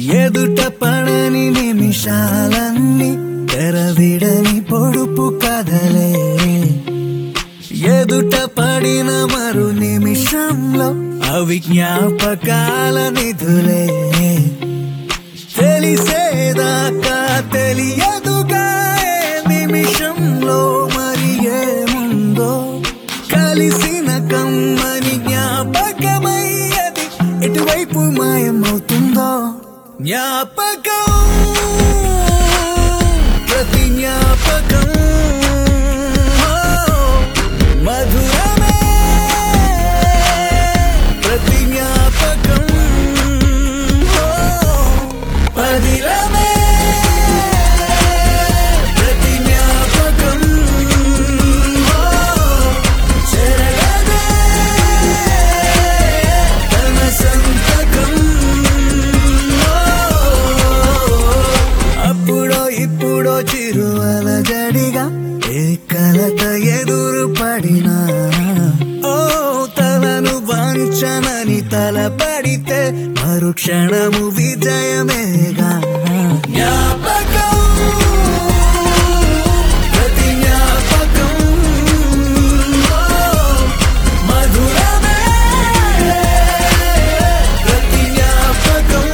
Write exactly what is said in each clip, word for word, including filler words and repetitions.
ఎదుట పడని నిమిషాలన్నీ తెరవిడని పొడుపు కథలే ఎదుట పడిన మరు నిమిషంలో అవి జ్ఞాపకాల నిధులే తెలిసేదాకా తెలియదుగా నిమిషంలో మరి ఏముందో కలిసిన కమ్మని జ్ఞాపకమయ్యది ఎటువైపు మాయమవుతుందో జ్ఞాపకం ప్రతి జ్ఞాపకం మధురమే ప్రతి జ్ఞాపకం పదిలమే ప్రతి జ్ఞాపకం చెరగదే తన సంతకం అప్పుడో ఇప్పుడో చిరువల జడిగా ఏ కలత ఎదురు పడినా ఓ తలను వంచనని తలపడితే మరుక్షణము విజయమేగా జ్ఞాపకం ప్రతి జ్ఞాపకం మధురమే ప్రతి జ్ఞాపకం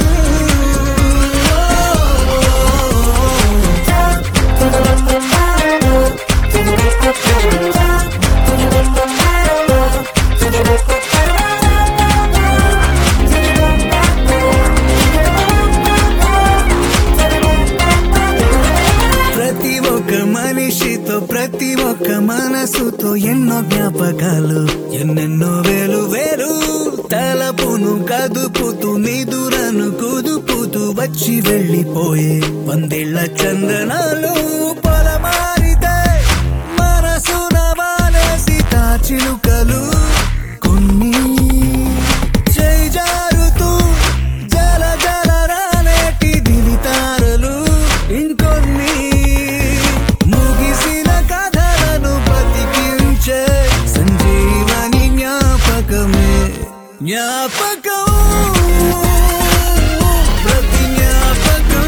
ప్రతి ఒక్క మనిషితో ప్రతి ఒక్క మనసుతో ఎన్నో జ్ఞాపకాలు ఎన్నెన్నో వేలు వేలు తలపును కదుపుతూ నిదురను కుదుపుతూ వచ్చి వెళ్ళిపోయే వందేళ్ల చందనాలు పొలమారితే మనసున వాలేసి తాచిలుకలు కొన్ని చేజారుతూ జల జల రానేటి దివితారలు ఇంకొన్ని ముగిసిన కథలను బతికించే సంజీవని జ్ఞాపకమే జ్ఞాపకం ప్రతి జ్ఞాపకం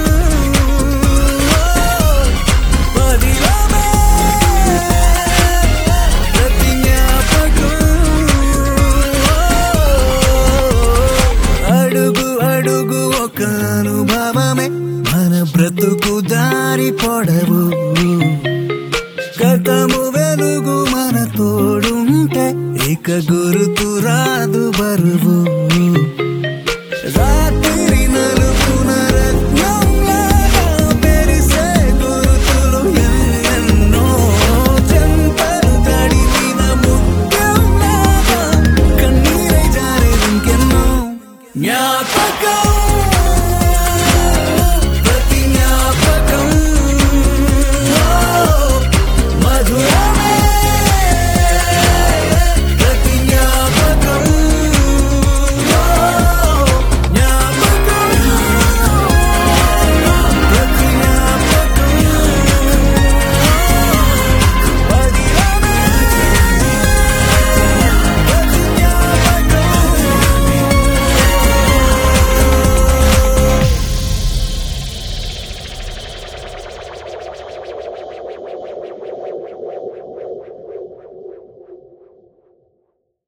పదిలమే ప్రతి జ్ఞాపకం అడుగు అడుగు ఒక అనుభవమే మన బ్రతుకు దారి పొడవు గతము వెలుగు మన తోడుంటే ఇక గురుతు రాదు బరువు రాత్రి నలుపున రత్నంలాగా మెరిసే గురుతులు ఎన్నెన్నో చెంపలు తడిపిన ముత్యంలాగా కన్నీరై జారే ఇంకెన్నో జ్ఞాపకం